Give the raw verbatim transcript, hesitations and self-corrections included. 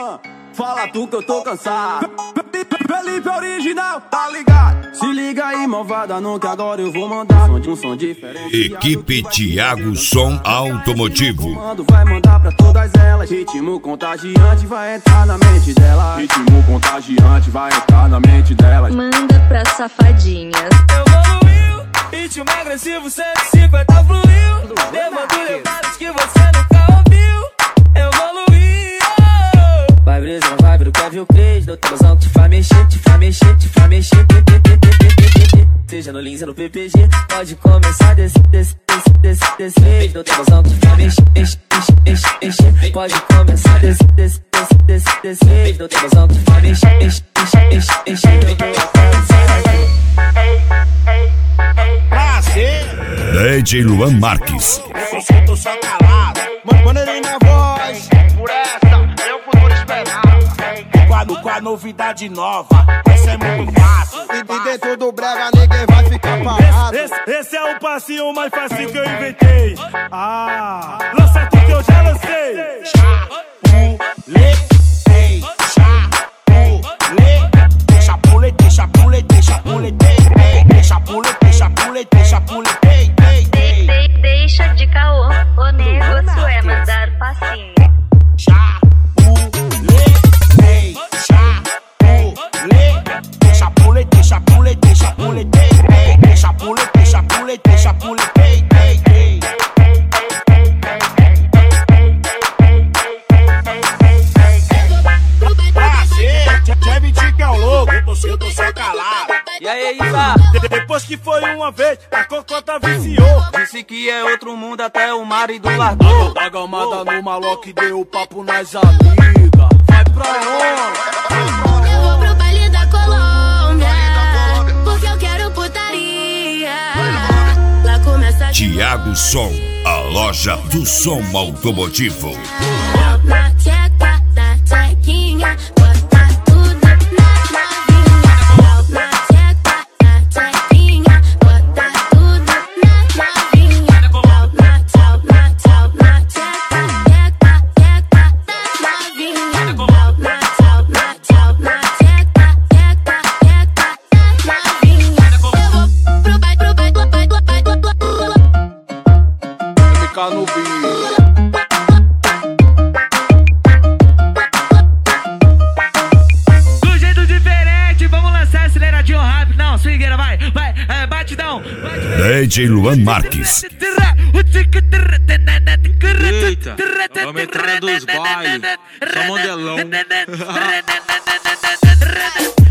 Ah, fala tu que eu tô cansado. Felipe original, tá ligado? Se liga aí, malvada, não que agora eu vou mandar som de um som diferente. Equipe Thiago Som Automotivo. Mando vai mandar pra todas elas. Ritmo contagiante vai entrar na mente dela. Ritmo contagiante vai entrar na mente delas. Manda pra safadinhas. Evoluiu, ritmo agressivo, cento e cinquenta fluiu. Levando levadas que você nunca ouviu. Evoluiu. Vai brisa, vai pro Kevin Cres. Dou tesão que te faz mexer, te faz mexer, te faz mexer. Seja no Lins ou no P P G, pode começar desse, desse, desse, desse, desse jeito. Dou tesão que te faz mexer, mexer, mexer, mexer. Pode começar desse, desse, desse, desse, desse jeito. Dou tesão que te faz mexer, mexer, mexer, mexer. D J Luan Marques. Eu tô só calado, maneirinho na voz. Por essa, meu futuro esperado. Quadro com a novidade nova, essa é muito fácil. E dentro do brega ninguém vai ficar parado. Esse, esse, esse é o passinho mais fácil que eu inventei. Ah, lança tudo que eu já lancei. Chapulete, chapulete, chapulete, chapulete, chapulete, chapulete, chapulete. Deixa de caô, o negócio é mandar passinho. Chapulete, chapulete, chapulete, chapulete, chapulete, chapulete. Chevy que é o louco, eu tô só calado. E aí, Isa? Depois que foi uma vez, a cocota viciou. Disse que é outro mundo até o marido largou. A gamada no maloque deu papo nas amigas. Vai pra onde? Eu vou pro baile da Colômbia, porque eu quero putaria. Lá começa Thiago Som, a loja do som automotivo. na tcheca, na tchequinha, bota tudo na novinha. Na tcheca, na tchequinha, bota tudo na novinha. Na tchau, na tchau, na tcheca, tcheca, tcheca da novinha. Na tchau, na tchau, na tcheca, tcheca, tcheca da novinha. Eu vou pro baile, pro baile, pro baile, pro baile, pro baile. Ficar no bico. D J Luan Marques. Eita, vamos entrar dos bailes, só modelão.